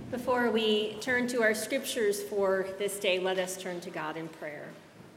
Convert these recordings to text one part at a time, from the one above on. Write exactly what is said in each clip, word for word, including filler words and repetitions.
Before we turn to our scriptures for this day, let us turn to God in prayer.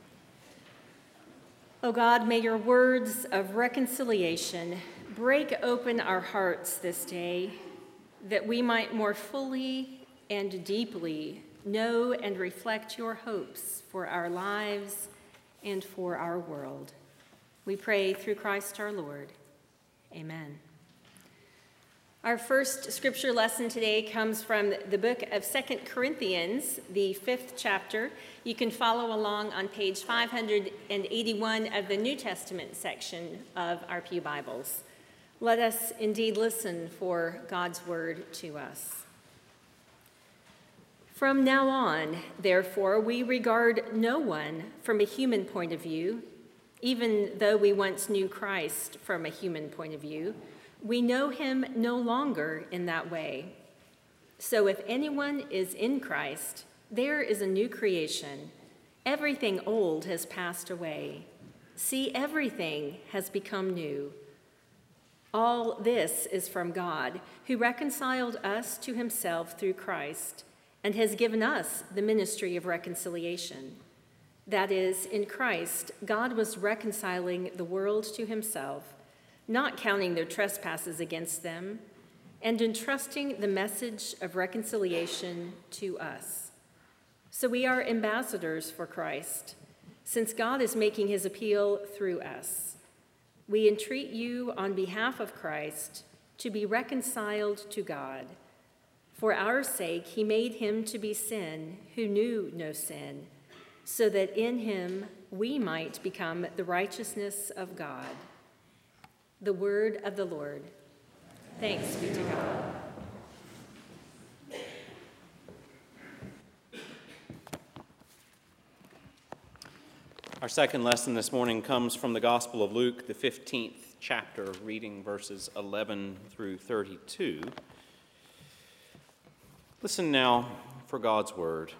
O God, may your words of reconciliation break open our hearts this day, that we might more fully and deeply know and reflect your hopes for our lives and for our world. We pray through Christ our Lord. Amen. Our first scripture lesson today comes from the book of Second Corinthians, the fifth chapter. You can follow along on page five hundred eighty-one of the New Testament section of our Pew Bibles. Let us indeed listen for God's word to us. From now on, therefore, we regard no one from a human point of view, even though we once knew Christ from a human point of view. We know him no longer in that way. So if anyone is in Christ, there is a new creation. Everything old has passed away. See, everything has become new. All this is from God, who reconciled us to himself through Christ and has given us the ministry of reconciliation. That is, in Christ, God was reconciling the world to himself, not counting their trespasses against them, and entrusting the message of reconciliation to us. So we are ambassadors for Christ, since God is making his appeal through us. We entreat you on behalf of Christ to be reconciled to God. For our sake, he made him to be sin who knew no sin, so that in him we might become the righteousness of God. The word of the Lord. Thanks be to God. Our second lesson this morning comes from the Gospel of Luke, the fifteenth chapter, reading verses eleven through thirty-two. Listen now for God's word.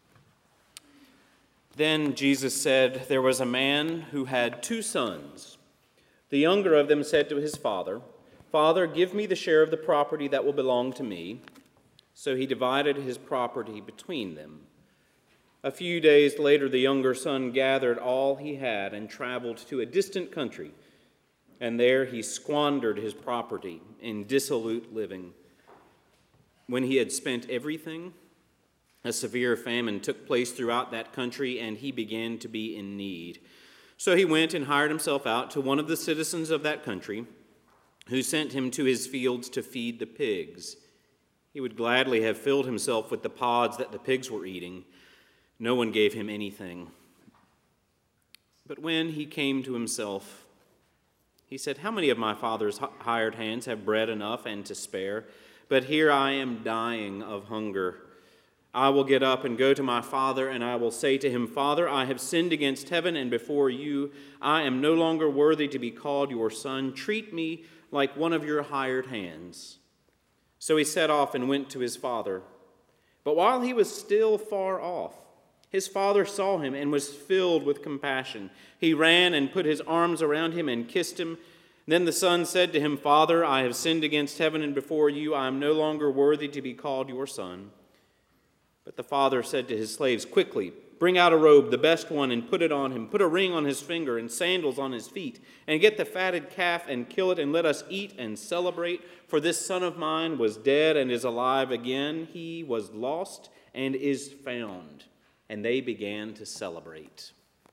Then Jesus said, "There was a man who had two sons. The younger of them said to his father, 'Father, give me the share of the property that will belong to me.' So he divided his property between them. A few days later, the younger son gathered all he had and traveled to a distant country, and there he squandered his property in dissolute living. When he had spent everything, a severe famine took place throughout that country, and he began to be in need. So he went and hired himself out to one of the citizens of that country, who sent him to his fields to feed the pigs. He would gladly have filled himself with the pods that the pigs were eating. No one gave him anything. But when he came to himself, he said, 'How many of my father's hired hands have bread enough and to spare? But here I am dying of hunger. I will get up and go to my father, and I will say to him, Father, I have sinned against heaven and before you. I am no longer worthy to be called your son. Treat me like one of your hired hands.' So he set off and went to his father. But while he was still far off, his father saw him and was filled with compassion. He ran and put his arms around him and kissed him. Then the son said to him, Father, I have sinned against heaven and before you. I am no longer worthy to be called your son. But the father said to his slaves, Quickly, bring out a robe, the best one, and put it on him. Put a ring on his finger and sandals on his feet. And get the fatted calf and kill it, and let us eat and celebrate. For this son of mine was dead and is alive again. He was lost and is found. And they began to celebrate.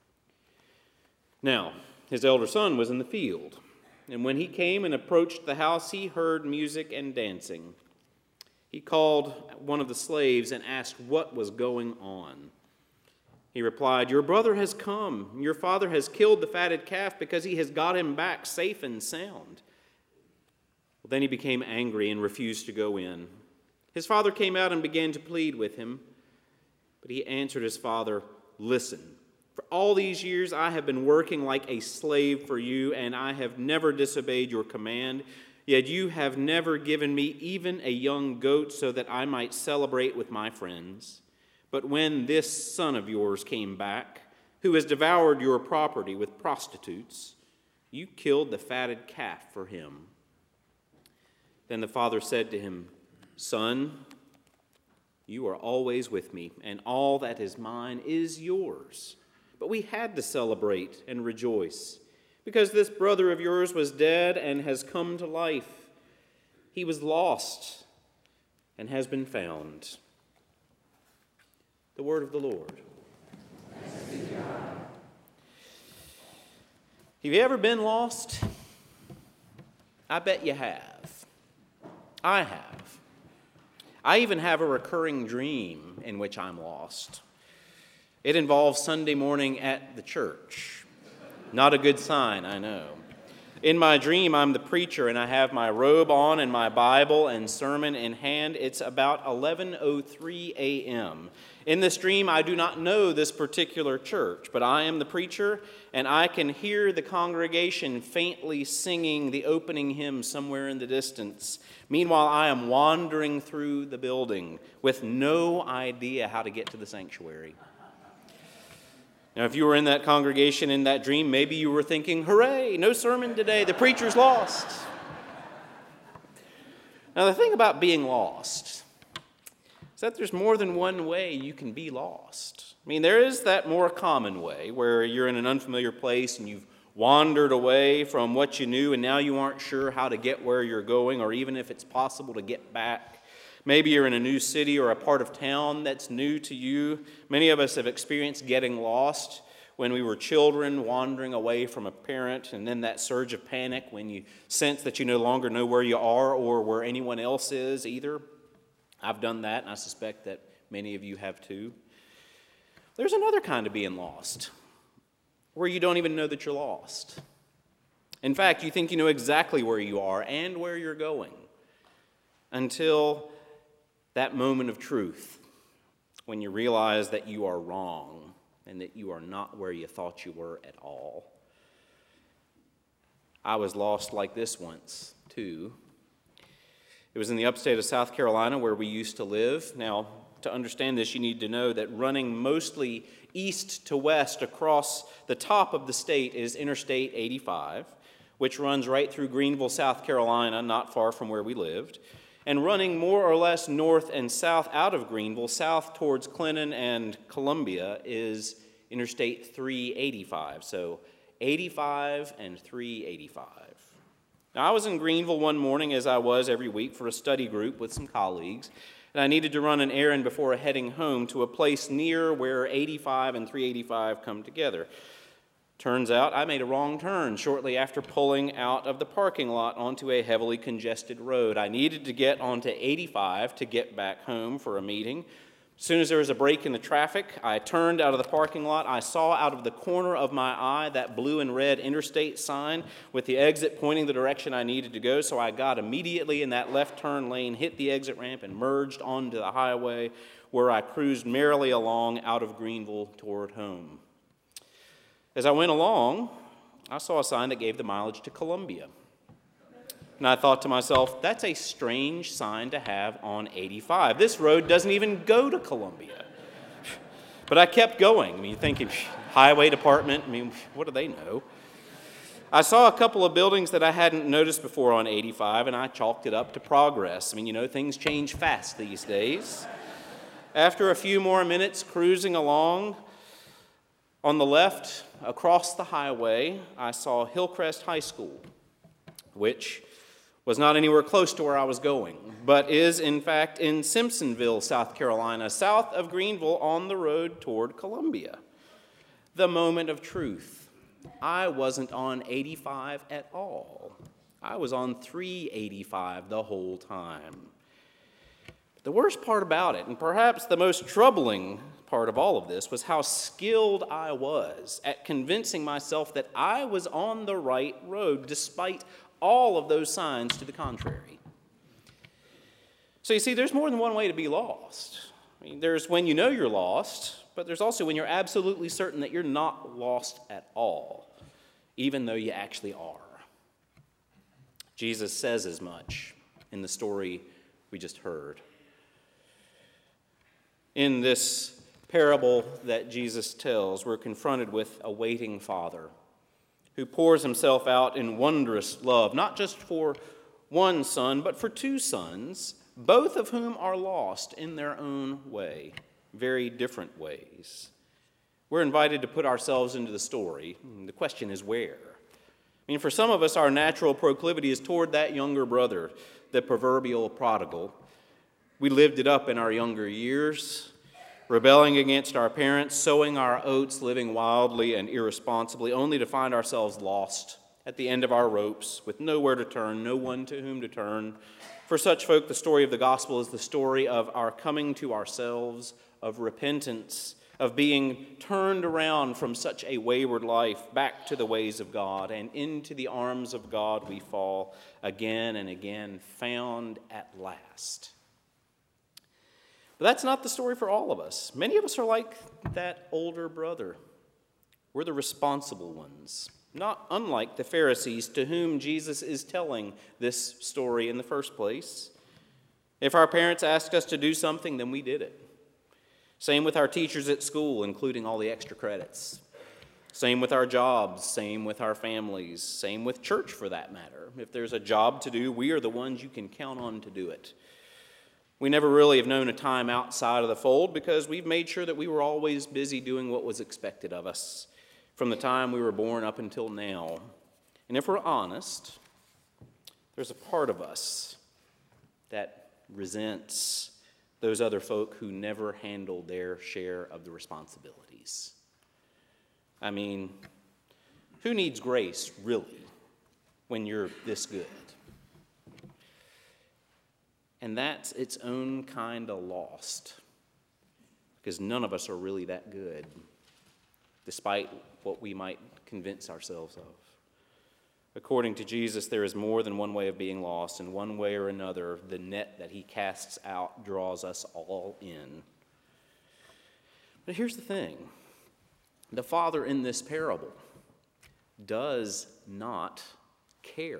Now, his elder son was in the field. And when he came and approached the house, he heard music and dancing. He called one of the slaves and asked what was going on. He replied, Your brother has come. Your father has killed the fatted calf because he has got him back safe and sound. Well, then he became angry and refused to go in. His father came out and began to plead with him. But he answered his father, Listen, for all these years I have been working like a slave for you, and I have never disobeyed your command. Yet you have never given me even a young goat so that I might celebrate with my friends. But when this son of yours came back, who has devoured your property with prostitutes, you killed the fatted calf for him. Then the father said to him, Son, You are always with me, and all that is mine is yours. But we had to celebrate and rejoice, because this brother of yours was dead and has come to life. He was lost and has been found. The word of the Lord. Have you ever been lost? I bet you have. I have. I even have a recurring dream in which I'm lost. It involves Sunday morning at the church. Not a good sign, I know. In my dream, I'm the preacher, and I have my robe on and my Bible and sermon in hand. It's about eleven oh three a.m. In this dream, I do not know this particular church, but I am the preacher, and I can hear the congregation faintly singing the opening hymn somewhere in the distance. Meanwhile, I am wandering through the building with no idea how to get to the sanctuary. Now, if you were in that congregation in that dream, maybe you were thinking, hooray, no sermon today, the preacher's lost. Now, the thing about being lost is that there's more than one way you can be lost. I mean, there is that more common way where you're in an unfamiliar place and you've wandered away from what you knew and now you aren't sure how to get where you're going or even if it's possible to get back. Maybe you're in a new city or a part of town that's new to you. Many of us have experienced getting lost when we were children, wandering away from a parent, and then that surge of panic when you sense that you no longer know where you are or where anyone else is either. I've done that, and I suspect that many of you have too. There's another kind of being lost, where you don't even know that you're lost. In fact, you think you know exactly where you are and where you're going until that moment of truth when you realize that you are wrong and that you are not where you thought you were at all. I was lost like this once, too. It was in the upstate of South Carolina where we used to live. Now, to understand this, you need to know that running mostly east to west across the top of the state is Interstate eighty-five, which runs right through Greenville, South Carolina, not far from where we lived. And running more or less north and south out of Greenville, south towards Clinton and Columbia, is Interstate three eighty-five. So eighty-five and three eighty-five. Now, I was in Greenville one morning, as I was every week, for a study group with some colleagues, and I needed to run an errand before heading home to a place near where eighty-five and three eighty-five come together. Turns out I made a wrong turn shortly after pulling out of the parking lot onto a heavily congested road. I needed to get onto eighty-five to get back home for a meeting. As soon as there was a break in the traffic, I turned out of the parking lot. I saw out of the corner of my eye that blue and red interstate sign with the exit pointing the direction I needed to go, so I got immediately in that left turn lane, hit the exit ramp, and merged onto the highway where I cruised merrily along out of Greenville toward home. As I went along, I saw a sign that gave the mileage to Columbia. And I thought to myself, that's a strange sign to have on eighty-five. This road doesn't even go to Columbia. But I kept going. I mean, thinking, highway department, I mean, what do they know? I saw a couple of buildings that I hadn't noticed before on eighty-five, and I chalked it up to progress. I mean, you know, things change fast these days. After a few more minutes cruising along, on the left, across the highway, I saw Hillcrest High School, which was not anywhere close to where I was going, but is, in fact, in Simpsonville, South Carolina, south of Greenville on the road toward Columbia. The moment of truth. I wasn't on eighty-five at all. I was on three eighty-five the whole time. The worst part about it, and perhaps the most troubling part of all of this, was how skilled I was at convincing myself that I was on the right road, despite all of those signs to the contrary. So you see, there's more than one way to be lost. I mean, there's when you know you're lost, but there's also when you're absolutely certain that you're not lost at all, even though you actually are. Jesus says as much in the story we just heard. In this parable that Jesus tells, we're confronted with a waiting father who pours himself out in wondrous love, not just for one son, but for two sons, both of whom are lost in their own way, very different ways. We're invited to put ourselves into the story. The question is where? I mean, for some of us, our natural proclivity is toward that younger brother, the proverbial prodigal. We lived it up in our younger years, rebelling against our parents, sowing our oats, living wildly and irresponsibly, only to find ourselves lost at the end of our ropes, with nowhere to turn, no one to whom to turn. For such folk, the story of the gospel is the story of our coming to ourselves, of repentance, of being turned around from such a wayward life back to the ways of God, and into the arms of God we fall again and again, found at last. But that's not the story for all of us. Many of us are like that older brother. We're the responsible ones, not unlike the Pharisees to whom Jesus is telling this story in the first place. If our parents asked us to do something, then we did it. Same with our teachers at school, including all the extra credits. Same with our jobs, same with our families, same with church for that matter. If there's a job to do, we are the ones you can count on to do it. We never really have known a time outside of the fold because we've made sure that we were always busy doing what was expected of us from the time we were born up until now. And if we're honest, there's a part of us that resents those other folk who never handled their share of the responsibilities. I mean, who needs grace, really, when you're this good? And that's its own kind of lost, because none of us are really that good, despite what we might convince ourselves of. According to Jesus, there is more than one way of being lost, and one way or another, the net that he casts out draws us all in. But here's the thing. The father in this parable does not care.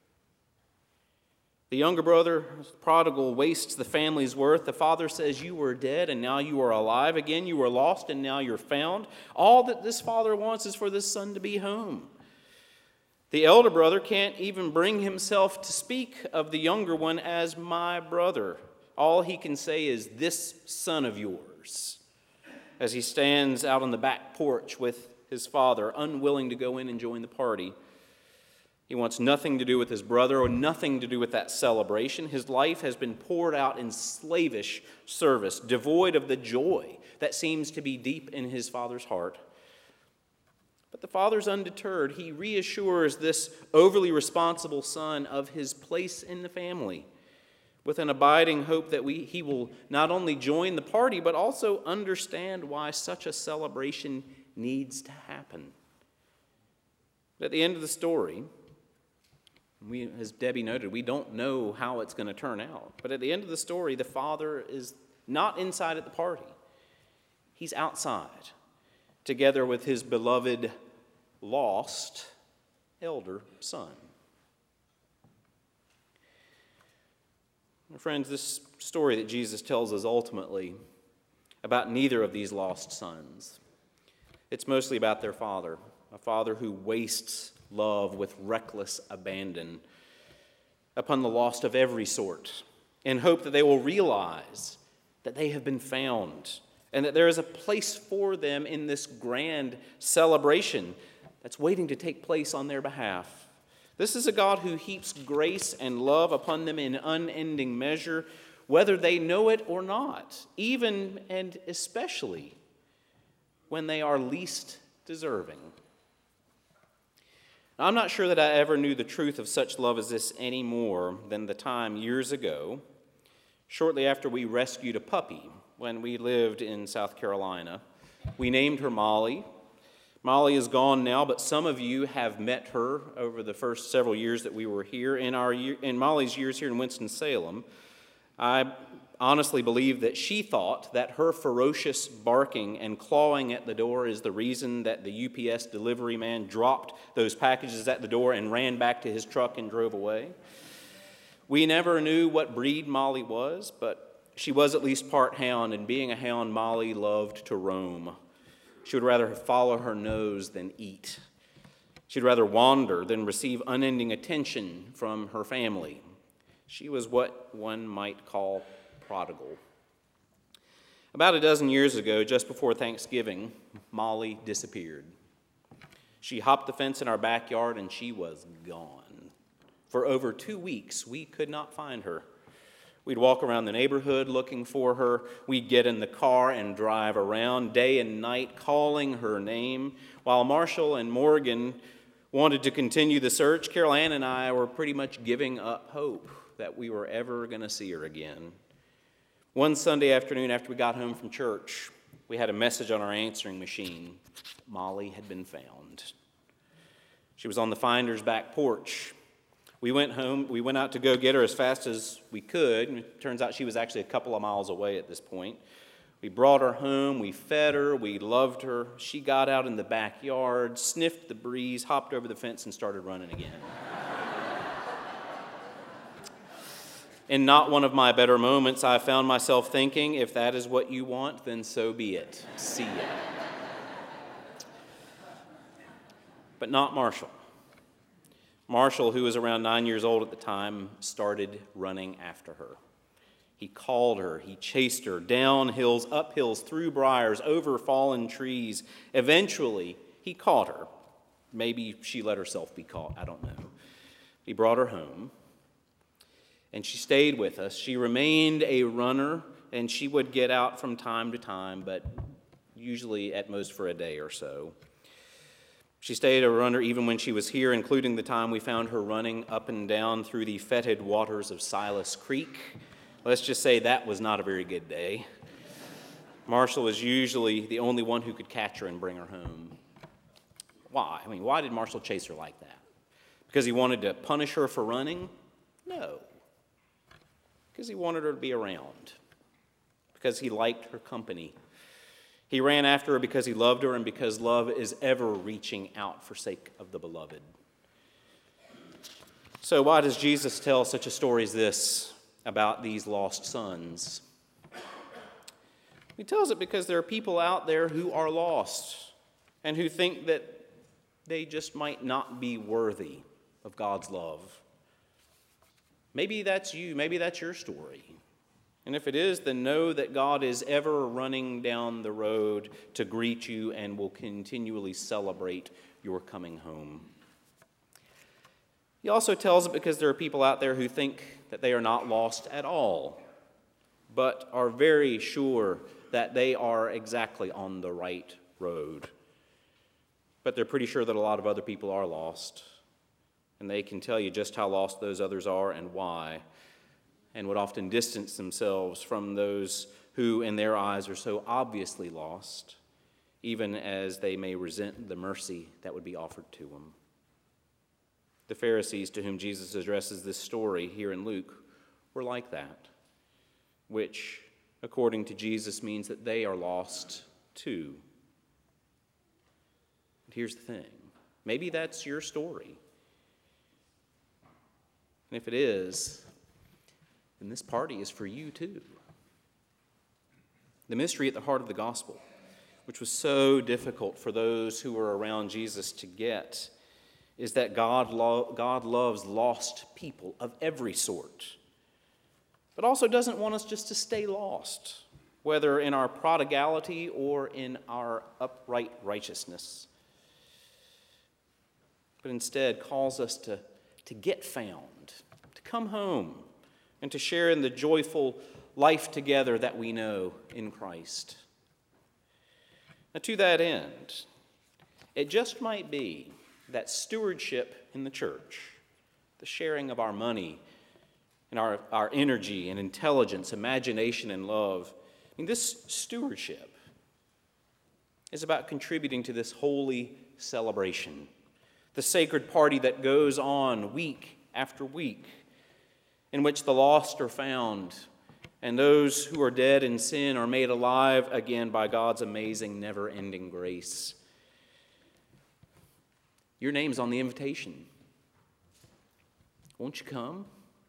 The younger brother, prodigal, wastes the family's worth. The father says, you were dead and now you are alive again. You were lost and now you're found. All that this father wants is for this son to be home. The elder brother can't even bring himself to speak of the younger one as my brother. All he can say is, this son of yours, as he stands out on the back porch with his father, unwilling to go in and join the party. He wants nothing to do with his brother or nothing to do with that celebration. His life has been poured out in slavish service, devoid of the joy that seems to be deep in his father's heart. But the father's undeterred. He reassures this overly responsible son of his place in the family, with an abiding hope that we, he will not only join the party, but also understand why such a celebration needs to happen. At the end of the story, we, as Debbie noted, we don't know how it's going to turn out. But at the end of the story, the father is not inside at the party. He's outside, together with his beloved, lost, elder son. Friends, this story that Jesus tells us ultimately about neither of these lost sons. It's mostly about their father, a father who wastes love with reckless abandon upon the lost of every sort, in hope that they will realize that they have been found and that there is a place for them in this grand celebration that's waiting to take place on their behalf. This is a God who heaps grace and love upon them in unending measure, whether they know it or not, even and especially when they are least deserving. Now, I'm not sure that I ever knew the truth of such love as this any more than the time years ago, shortly after we rescued a puppy when we lived in South Carolina. We named her Molly. Molly is gone now, but some of you have met her over the first several years that we were here. In our in Molly's years here in Winston-Salem, I honestly believe that she thought that her ferocious barking and clawing at the door is the reason that the U P S delivery man dropped those packages at the door and ran back to his truck and drove away. We never knew what breed Molly was, but she was at least part hound, and being a hound, Molly loved to roam. She would rather follow her nose than eat. She'd rather wander than receive unending attention from her family. She was what one might call prodigal. About a dozen years ago, just before Thanksgiving, Molly disappeared. She hopped the fence in our backyard and she was gone. For over two weeks, we could not find her. We'd walk around the neighborhood looking for her. We'd get in the car and drive around day and night calling her name. While Marshall and Morgan wanted to continue the search, Carol Ann and I were pretty much giving up hope that we were ever going to see her again. One Sunday afternoon after we got home from church, we had a message on our answering machine. Molly had been found. She was on the finder's back porch. We went home. We went out to go get her as fast as we could. And it turns out she was actually a couple of miles away at this point. We brought her home. We fed her. We loved her. She got out in the backyard, sniffed the breeze, hopped over the fence, and started running again. In not one of my better moments, I found myself thinking, if that is what you want, then so be it. See ya. But not Marshall. Marshall, who was around nine years old at the time, started running after her. He called her, he chased her, down hills, up hills, through briars, over fallen trees. Eventually, he caught her. Maybe she let herself be caught, I don't know. He brought her home, and she stayed with us. She remained a runner, and she would get out from time to time, but usually at most for a day or so. She stayed a runner even when she was here, including the time we found her running up and down through the fetid waters of Silas Creek. Let's just say that was not a very good day. Marshall was usually the only one who could catch her and bring her home. Why? I mean, why did Marshall chase her like that? Because he wanted to punish her for running? No. Because he wanted her to be around. Because he liked her company. He ran after her because he loved her and because love is ever reaching out for sake of the beloved. So why does Jesus tell such a story as this about these lost sons? He tells it because there are people out there who are lost and who think that they just might not be worthy of God's love. Maybe that's you. Maybe that's your story. And if it is, then know that God is ever running down the road to greet you and will continually celebrate your coming home. He also tells it because there are people out there who think that they are not lost at all, but are very sure that they are exactly on the right road. But they're pretty sure that a lot of other people are lost, and they can tell you just how lost those others are and why, and would often distance themselves from those who, in their eyes, are so obviously lost, even as they may resent the mercy that would be offered to them. The Pharisees to whom Jesus addresses this story here in Luke were like that, which, according to Jesus, means that they are lost too. But here's the thing. Maybe that's your story. And if it is, then this party is for you too. The mystery at the heart of the gospel, which was so difficult for those who were around Jesus to get, is that God, lo- God loves lost people of every sort, but also doesn't want us just to stay lost, whether in our prodigality or in our upright righteousness, but instead calls us to, to get found, to come home, and to share in the joyful life together that we know in Christ. Now, to that end, it just might be that stewardship in the church, the sharing of our money and our, our energy and intelligence, imagination and love, I mean, this stewardship is about contributing to this holy celebration, the sacred party that goes on week after week, in which the lost are found, and those who are dead in sin are made alive again by God's amazing, never-ending grace. Your name's on the invitation. Won't you come?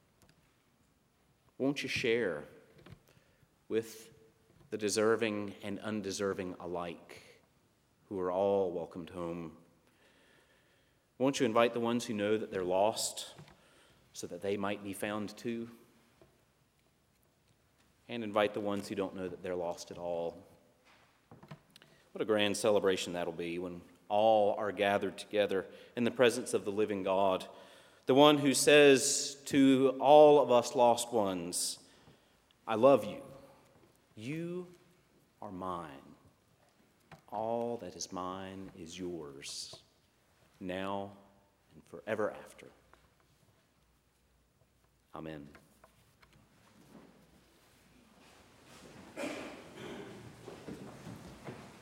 Won't you share with the deserving and undeserving alike, who are all welcomed home? Won't you invite the ones who know that they're lost, so that they might be found too. And invite the ones who don't know that they're lost at all. What a grand celebration that'll be when all are gathered together in the presence of the living God, the one who says to all of us lost ones, I love you. You are mine. All that is mine is yours, now and forever after. Amen.